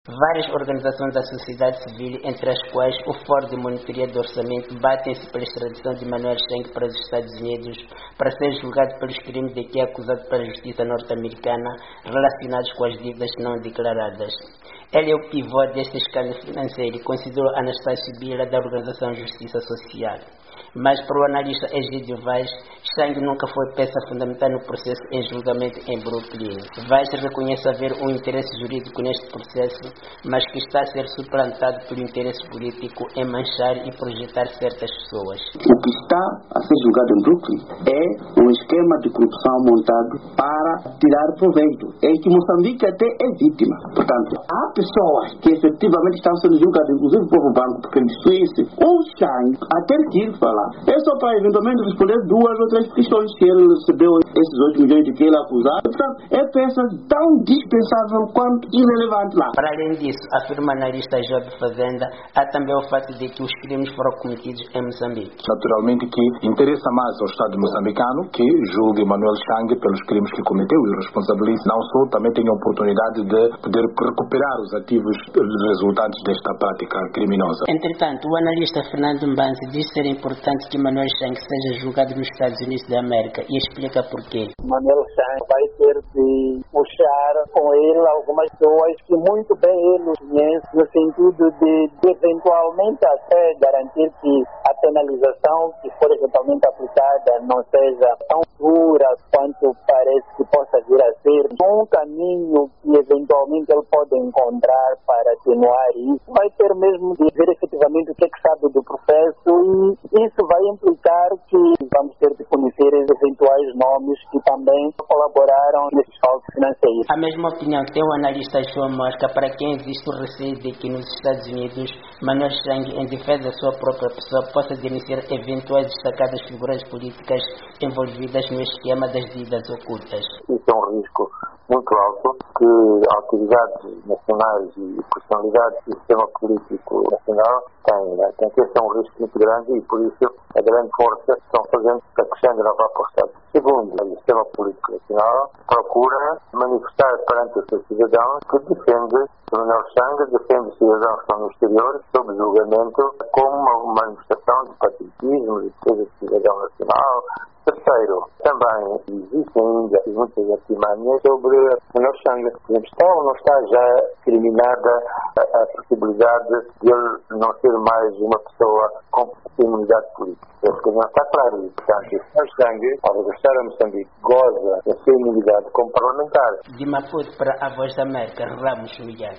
Várias organizações da sociedade civil, entre as quais o Fórum de Monitoria do Orçamento, batem-se pela extradição de Manuel Chang para os Estados Unidos para ser julgado pelos crimes de que é acusado pela justiça norte-americana relacionados com as dívidas não declaradas. Ele é o pivô deste escândalo financeiro, considerou Anastácio Bila da Organização Justiça Social. Mas para o analista Egídio Vaz, Chang nunca foi peça fundamental no processo em julgamento em Brooklyn. Vaz reconhece haver um interesse jurídico neste processo, mas que está a ser suplantado pelo interesse político em manchar e projetar certas pessoas. O que está a ser julgado em Brooklyn é um esquema de corrupção montado para tirar proveito, em que Moçambique até é vítima. Portanto, há pessoas que efetivamente estão sendo julgadas, inclusive o povo banco, porque ele disse, o Chang até que falar. É só para eventualmente responder 2 ou 3 questões se ele recebeu esses 8 milhões de que ele é acusado. Portanto, é peça tão dispensável quanto irrelevante lá. Para além disso, afirma a analista Job Fazenda, há também o fato de que os crimes foram cometidos em Moçambique. Naturalmente que interessa mais ao Estado moçambicano que julgue Manuel Chang pelos crimes que cometeu e o responsabilize. Não só, também tem a oportunidade de poder recuperar os ativos resultantes desta prática criminosa. Entretanto, o analista Fernando Mbanzi diz ser importante que Manuel Chang seja julgado nos Estados Unidos da América e explica porquê. Manuel Chang vai ter de puxar com ele algumas pessoas que muito bem ele conhece, no sentido de eventualmente até garantir que a penalização que for eventualmente aplicada não seja tão dura quanto parece que possa vir a ser. Um caminho que eventualmente ele pode encontrar para atenuar isso vai ter mesmo de ver efetivamente o que é que sabe do processo, e isso vai implicar que vamos ter de conhecer os eventuais nomes que também colaboraram nesses falsos financeiros. A mesma opinião tem o analista João Mosca, para quem existe o receio de que nos Estados Unidos Manuel Chang, em defesa da sua própria pessoa, possa denunciar eventuais destacadas figuras políticas envolvidas no esquema das dívidas ocultas. Isso é um risco muito alto que autoridades nacionais e personalidades do sistema político nacional têm. Tem que ser um risco muito grande e, por isso, a grande força estão fazendo para que Chang não vá para o Estado. Segundo, o sistema político nacional procura manifestar perante os seus cidadãos que defende Manuel Chang, defende os cidadãos que estão no exterior, sob julgamento, como uma manifestação de patriotismo, de defesa do cidadão nacional. Terceiro, também existem ainda muitas artimanhas sobre Manuel Chang. Por exemplo, está ou não está já criminada a possibilidade de ele não ser mais uma pessoa com imunidade política. Porque não está claro. Portanto, Manuel Chang, ao regressar a Moçambique, goza da sua imunidade como parlamentar. De Maputo para a Voz da América, Ramos Miguel.